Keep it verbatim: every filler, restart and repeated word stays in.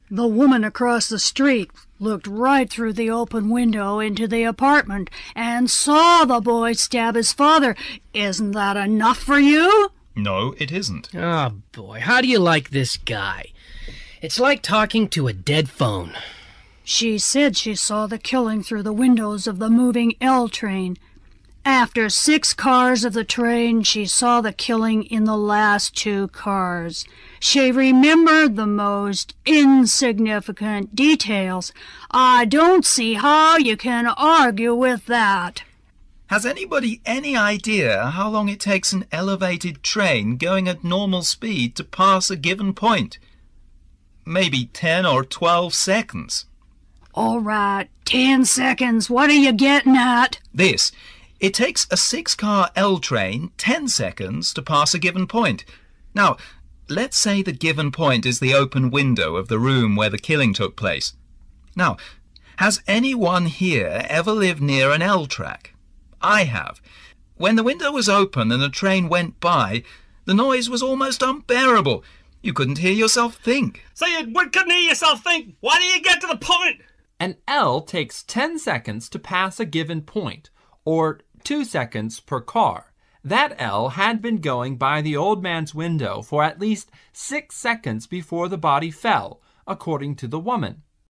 The woman across the street looked right through the open window into the apartment and saw the boy stab his father. Isn't that enough for you? No, it isn't. Oh, boy, how do you like this guy? It's like talking to a dead phone. She said she saw the killing through the windows of the moving L train. After six cars of the train, she saw the killing in the last two cars. She remembered the most insignificant details. I don't see how you can argue with that. Has anybody any idea how long it takes an elevated train going at normal speed to pass a given point? Maybe ten or twelve seconds. All right, ten seconds. What are you getting at? This. It takes a six-car L train ten seconds to pass a given point. Now, let's say the given point is the open window of the room where the killing took place. Now, has anyone here ever lived near an L track? I have. When the window was open and the train went by, the noise was almost unbearable. You couldn't hear yourself think. So you couldn't hear yourself think? Why didn't you get to the point? An L takes ten seconds to pass a given point, or two seconds per car. That L had been going by the old man's window for at least six seconds before the body fell, according to the woman.